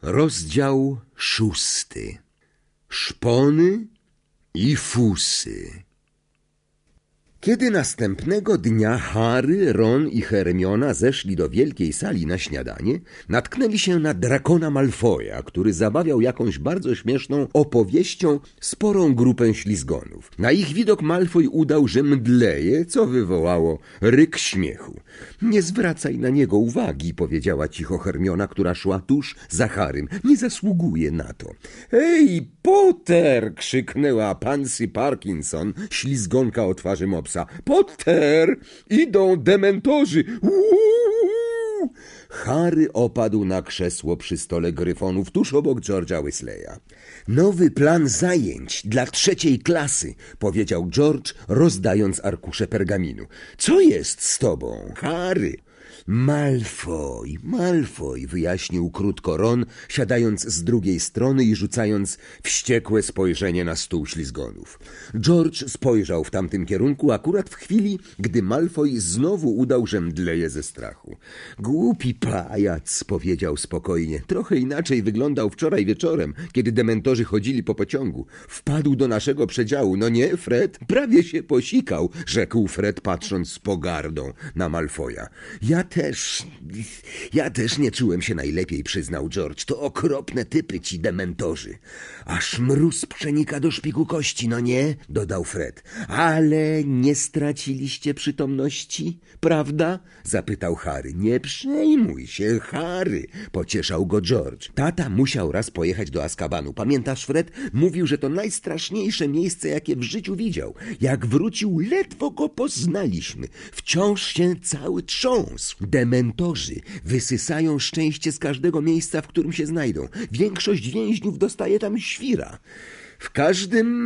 Rozdział 6. Szpony i fusy. Kiedy następnego dnia Harry, Ron i Hermiona zeszli do wielkiej sali na śniadanie, natknęli się na Drakona Malfoya, który zabawiał jakąś bardzo śmieszną opowieścią sporą grupę ślizgonów. Na ich widok Malfoy udał, że mdleje, co wywołało ryk śmiechu. Nie zwracaj na niego uwagi, powiedziała cicho Hermiona, która szła tuż za Harrym. Nie zasługuje na to. Hej, Potter! Krzyknęła Pansy Parkinson, ślizgonka o twarzy mopsa. Potter! Idą dementorzy! Uuu! Harry opadł na krzesło przy stole gryfonów tuż obok George'a Weasleya. Nowy plan zajęć dla 3. klasy, powiedział George, rozdając arkusze pergaminu. Co jest z tobą, Harry? Malfoy, wyjaśnił krótko Ron, siadając z drugiej strony i rzucając wściekłe spojrzenie na stół ślizgonów. George spojrzał w tamtym kierunku akurat w chwili, gdy Malfoy znowu udał, że mdleje ze strachu. Głupi pajac, powiedział spokojnie. Trochę inaczej wyglądał wczoraj wieczorem, kiedy dementorzy chodzili po pociągu. Wpadł do naszego przedziału, no nie, Fred? Prawie się posikał, rzekł Fred, patrząc z pogardą na Malfoya. Ja też nie czułem się najlepiej, przyznał George. To okropne typy ci dementorzy. Aż mróz przenika do szpiku kości, no nie? Dodał Fred. Ale nie straciliście przytomności, prawda? Zapytał Harry. Nie przejmuj się, Harry, pocieszał go George. Tata musiał raz pojechać do Azkabanu. Pamiętasz, Fred? Mówił, że to najstraszniejsze miejsce, jakie w życiu widział. Jak wrócił, ledwo go poznaliśmy. Wciąż się cały trząsł. Dementorzy wysysają szczęście z każdego miejsca, w którym się znajdą. Większość więźniów dostaje tam świra. W każdym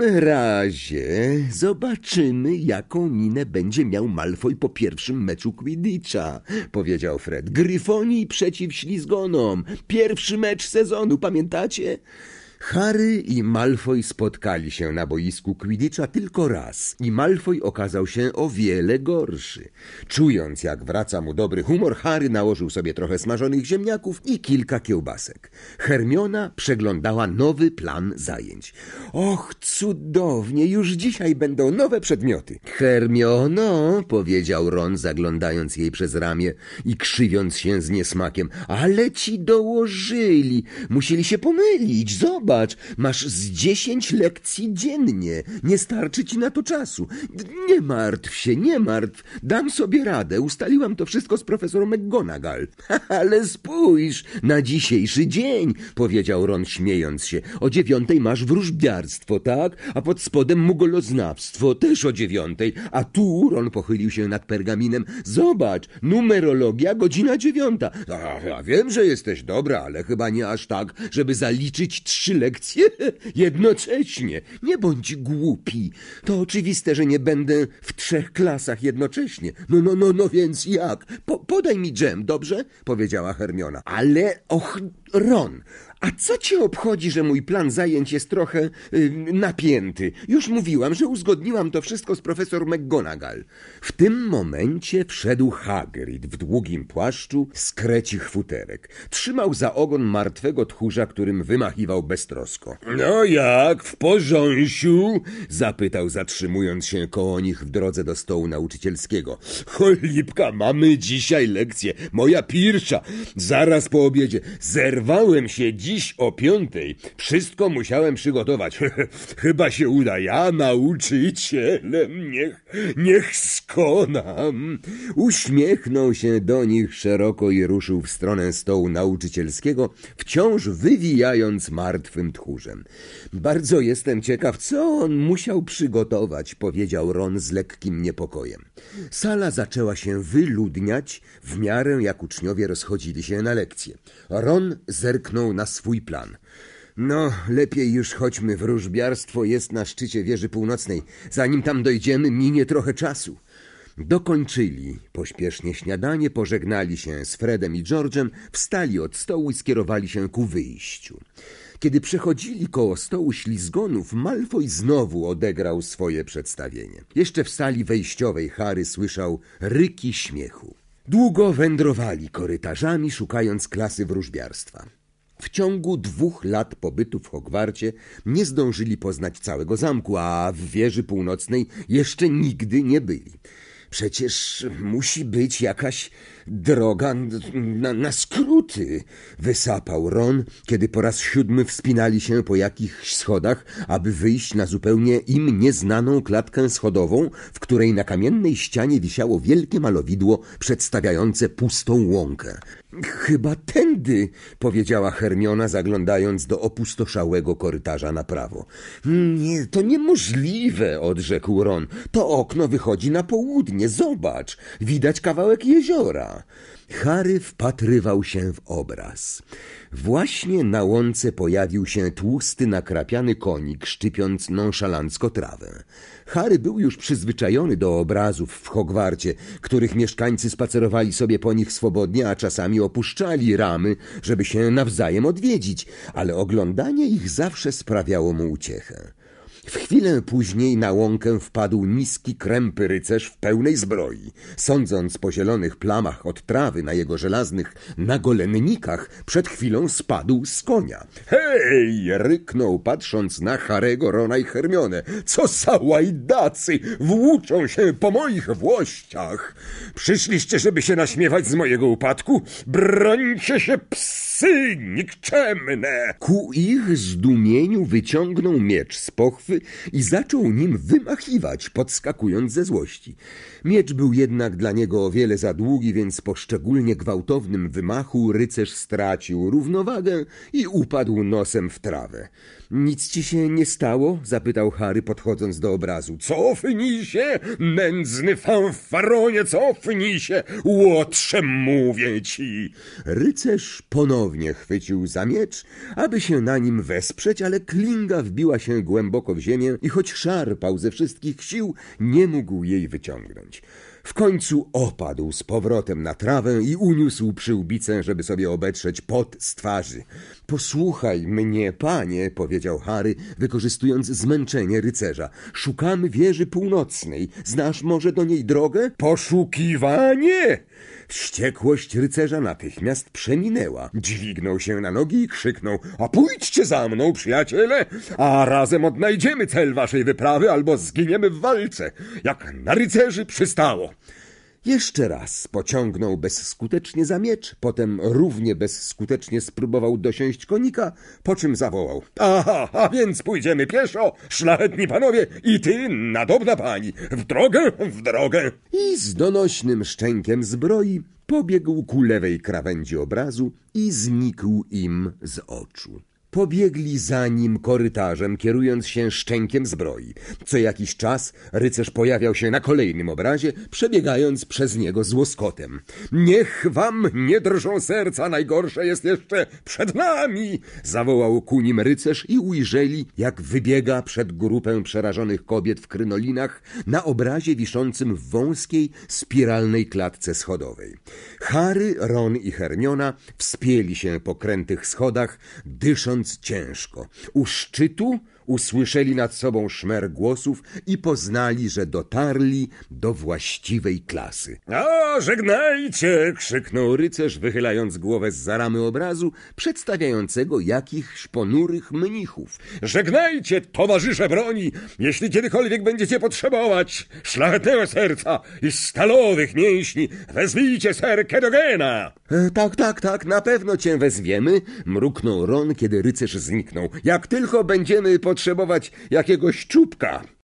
razie zobaczymy, jaką minę będzie miał Malfoy po pierwszym meczu Quidditcha, powiedział Fred. Gryfonii przeciw ślizgonom. Pierwszy mecz sezonu, pamiętacie? Harry i Malfoy spotkali się na boisku Quidditcha tylko raz i Malfoy okazał się o wiele gorszy. Czując, jak wraca mu dobry humor, Harry nałożył sobie trochę smażonych ziemniaków i kilka kiełbasek. Hermiona przeglądała nowy plan zajęć. Och, cudownie, już dzisiaj będą nowe przedmioty. Hermiono, powiedział Ron, zaglądając jej przez ramię i krzywiąc się z niesmakiem, ale ci dołożyli, musieli się pomylić, zobacz, masz z 10 lekcji dziennie. Nie starczy ci na to czasu. Nie martw się, nie martw. Dam sobie radę. Ustaliłam to wszystko z profesorem McGonagall. Ale spójrz na dzisiejszy dzień, powiedział Ron, śmiejąc się. O 9 masz wróżbiarstwo, tak? A pod spodem mugoloznawstwo, też o 9. A tu, Ron pochylił się nad pergaminem, zobacz, numerologia, godzina 9. Ja wiem, że jesteś dobra, ale chyba nie aż tak, żeby zaliczyć 3 lekcje jednocześnie. Nie bądź głupi. To oczywiste, że nie będę w 3 klasach jednocześnie. No więc jak? Podaj mi dżem, dobrze? Powiedziała Hermiona. Ale, och, Ron, a co cię obchodzi, że mój plan zajęć jest trochę napięty? Już mówiłam, że uzgodniłam to wszystko z profesor McGonagall. W tym momencie wszedł Hagrid w długim płaszczu z krecich futerek. Trzymał za ogon martwego tchórza, którym wymachiwał beztrosko. No jak, w porząsiu? Zapytał, zatrzymując się koło nich w drodze do stołu nauczycielskiego. Cholipka, mamy dzisiaj lekcję. Moja pierwsza. Zaraz po obiedzie. Zerwałem się dziś o 5. Wszystko musiałem przygotować. Chyba się uda. Ja nauczycielem. Niech skonam. Uśmiechnął się do nich szeroko i ruszył w stronę stołu nauczycielskiego, wciąż wywijając martwym tchórzem. Bardzo jestem ciekaw, co on musiał przygotować, powiedział Ron z lekkim niepokojem. Sala zaczęła się wyludniać w miarę jak uczniowie rozchodzili się na lekcje. Ron zerknął na swój plan. No, lepiej już chodźmy, wróżbiarstwo jest na szczycie wieży północnej. Zanim tam dojdziemy, minie trochę czasu. Dokończyli pośpiesznie śniadanie, pożegnali się z Fredem i George'em, wstali od stołu i skierowali się ku wyjściu. Kiedy przechodzili koło stołu ślizgonów, Malfoy znowu odegrał swoje przedstawienie. Jeszcze w sali wejściowej Harry słyszał ryki śmiechu. Długo wędrowali korytarzami, szukając klasy wróżbiarstwa. W ciągu 2 lat pobytu w Hogwarcie nie zdążyli poznać całego zamku, a w wieży północnej jeszcze nigdy nie byli. Przecież musi być jakaś droga na skróty, wysapał Ron, kiedy po raz 7 wspinali się po jakichś schodach, aby wyjść na zupełnie im nieznaną klatkę schodową, w której na kamiennej ścianie wisiało wielkie malowidło przedstawiające pustą łąkę. Chyba tędy, powiedziała Hermiona, zaglądając do opustoszałego korytarza na prawo. Nie, to niemożliwe, odrzekł Ron. To okno wychodzi na południe, zobacz, widać kawałek jeziora. Harry wpatrywał się w obraz. Właśnie na łące pojawił się tłusty, nakrapiany konik, szczypiąc nonszalancko trawę. Harry był już przyzwyczajony do obrazów w Hogwarcie, których mieszkańcy spacerowali sobie po nich swobodnie, a czasami opuszczali ramy, żeby się nawzajem odwiedzić, ale oglądanie ich zawsze sprawiało mu uciechę. W chwilę później na łąkę wpadł niski, krępy rycerz w pełnej zbroi. Sądząc po zielonych plamach od trawy na jego żelaznych nagolennikach, przed chwilą spadł z konia. Hej! Ryknął, patrząc na Harego, Rona i Hermionę. Co za łajdacy! Włóczą się po moich włościach! Przyszliście, żeby się naśmiewać z mojego upadku? Brońcie się, psy nikczemne! Ku ich zdumieniu wyciągnął miecz z pochwy i zaczął nim wymachiwać, podskakując ze złości. Miecz był jednak dla niego o wiele za długi, więc po szczególnie gwałtownym wymachu rycerz stracił równowagę i upadł nosem w trawę. Nic ci się nie stało? Zapytał Harry, podchodząc do obrazu. Cofnij się, nędzny fanfaronie, cofnij się, łotrze, mówię ci. Rycerz ponownie chwycił za miecz, aby się na nim wesprzeć, ale klinga wbiła się głęboko w ziemię i choć szarpał ze wszystkich sił, nie mógł jej wyciągnąć. W końcu opadł z powrotem na trawę i uniósł przyłbicę, żeby sobie obetrzeć pot z twarzy. Posłuchaj mnie, panie, powiedział Harry, wykorzystując zmęczenie rycerza. Szukamy wieży północnej. Znasz może do niej drogę? Poszukiwanie! Wściekłość rycerza natychmiast przeminęła. Dźwignął się na nogi i krzyknął. A pójdźcie za mną, przyjaciele, a razem odnajdziemy cel waszej wyprawy albo zginiemy w walce, jak na rycerzy przystało. Jeszcze raz pociągnął bezskutecznie za miecz, potem równie bezskutecznie spróbował dosiąść konika, po czym zawołał. Aha, a więc pójdziemy pieszo, szlachetni panowie, i ty, nadobna pani, w drogę, w drogę. I z donośnym szczękiem zbroi pobiegł ku lewej krawędzi obrazu i znikł im z oczu. Pobiegli za nim korytarzem, kierując się szczękiem zbroi. Co jakiś czas rycerz pojawiał się na kolejnym obrazie, przebiegając przez niego z łoskotem. Niech wam nie drżą serca, najgorsze jest jeszcze przed nami! Zawołał ku nim rycerz i ujrzeli, jak wybiega przed grupę przerażonych kobiet w krynolinach na obrazie wiszącym w wąskiej, spiralnej klatce schodowej. Harry, Ron i Hermiona wspięli się po krętych schodach, dysząc ciężko. U szczytu usłyszeli nad sobą szmer głosów i poznali, że dotarli do właściwej klasy. A, żegnajcie! Krzyknął rycerz, wychylając głowę zza ramy obrazu, przedstawiającego jakichś ponurych mnichów. Żegnajcie, towarzysze broni, jeśli kiedykolwiek będziecie potrzebować szlachetnego serca i stalowych mięśni, wezwijcie Sir Kedogena! Tak, na pewno cię wezwiemy, mruknął Ron, kiedy rycerz zniknął. Jak tylko będziemy potrzebować jakiegoś czubka.